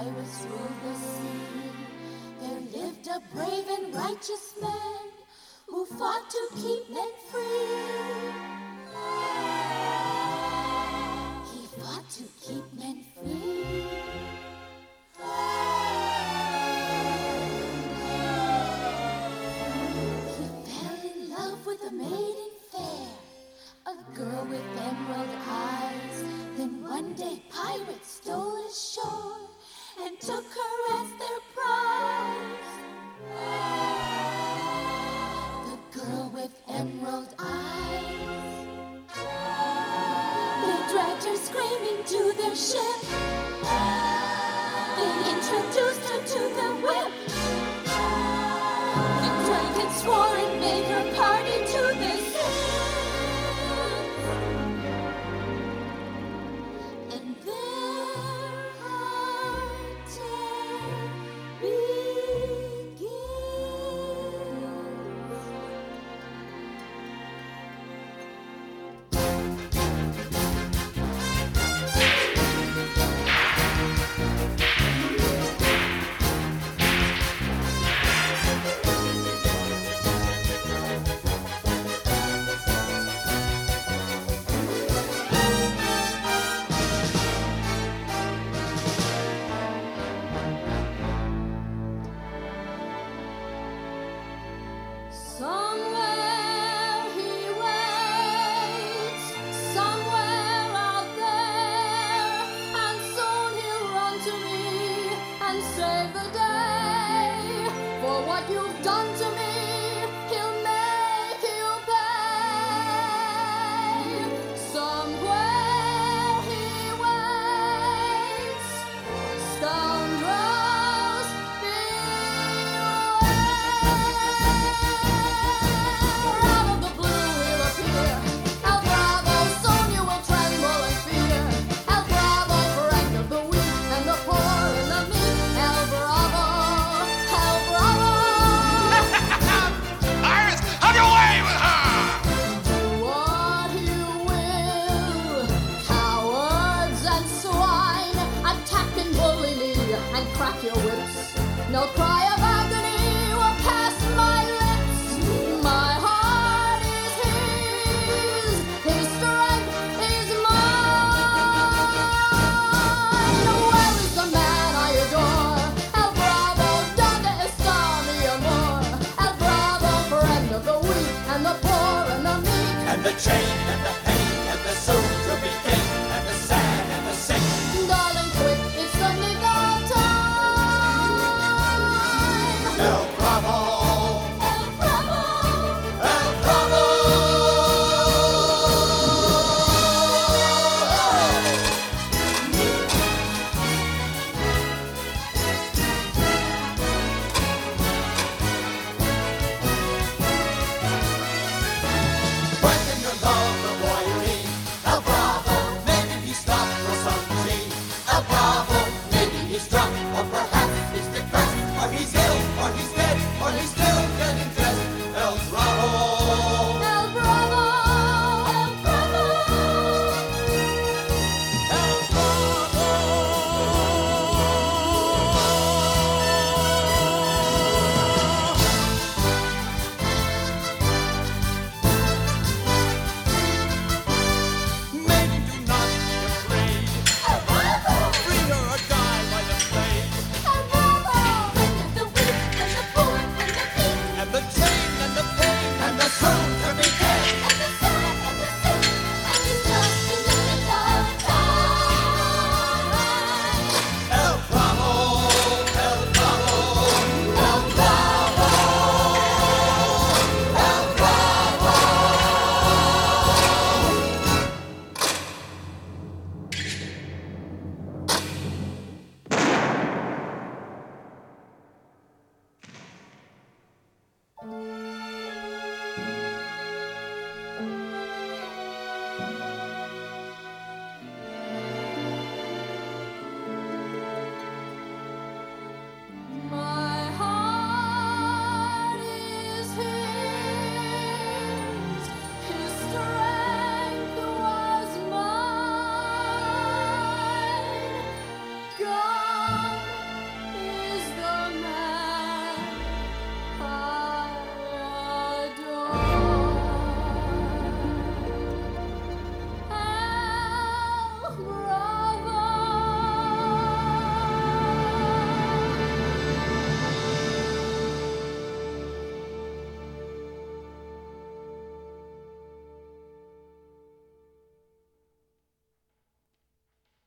pirates ruled the sea, there lived a brave and righteous man who fought to keep men free. He fought to keep men free. He fell in love with a maiden fair, a girl with emerald eyes. Then one day pirates stole ashore and took her as their prize. The girl with emerald eyes. They dragged her screaming to their ship. They introduced her to the whip. The dragon swore and made her party to the sea. And their hard tale begins. Somewhere he waits, somewhere out there, and soon he'll run to me and save the day. For what you've done to me, he'll make you pay. Somewhere he waits, scoundrels beware. Out of the blue he'll appear. El Bravo, soon you will tremble in fear. El Bravo, friend of the weak and the poor and the meek. El Bravo, El Bravo. Iris, have your way with her! Do what you will, cowards and swine. Attack and bully me and crack your whips. No